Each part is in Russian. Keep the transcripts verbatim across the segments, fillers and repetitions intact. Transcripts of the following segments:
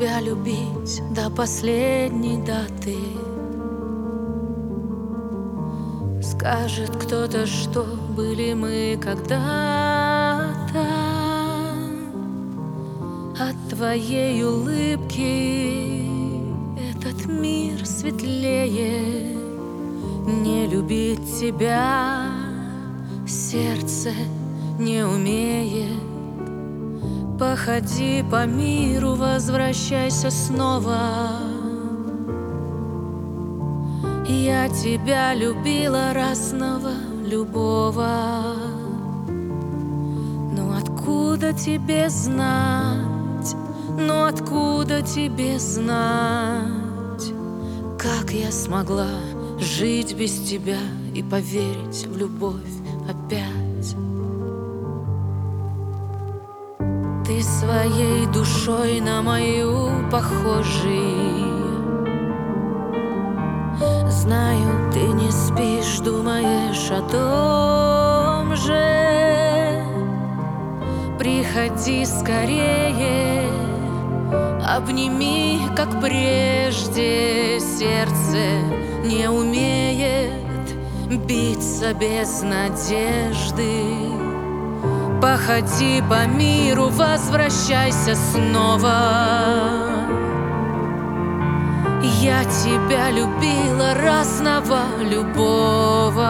тебя любить до последней даты. Скажет кто-то, что были мы когда-то. От твоей улыбки этот мир светлее. Не любить тебя сердце не умеет. Походи по миру, возвращайся снова. Я тебя любила разного, любого. Но откуда тебе знать, но откуда тебе знать, как я смогла жить без тебя и поверить в любовь опять? Ты своей душой на мою похожий. Знаю, ты не спишь, думаешь о том же. Приходи скорее, обними, как прежде. Сердце не умеет биться без надежды. Походи по миру, возвращайся снова. Я тебя любила разного, любого.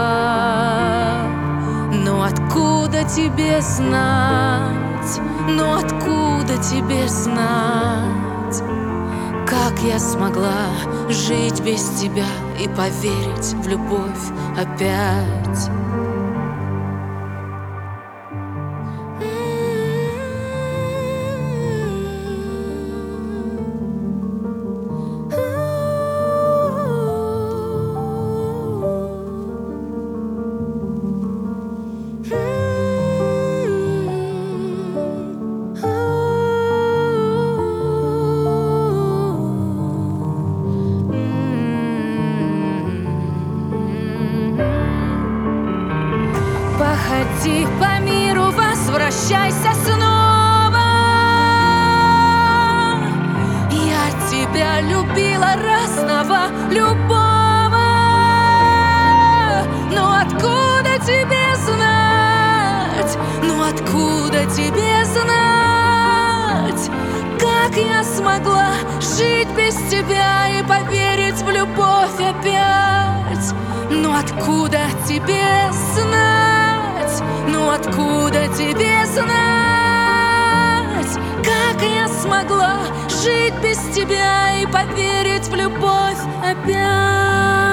Но откуда тебе знать, но откуда тебе знать, как я смогла жить без тебя и поверить в любовь опять? Походи по миру, возвращайся снова. Я тебя любила разного, любого. Но откуда тебе знать, ну откуда тебе знать, как я смогла жить без тебя и поверить в любовь опять? Ну откуда тебе знать, ну откуда тебе знать, как я смогла жить без тебя и поверить в любовь опять?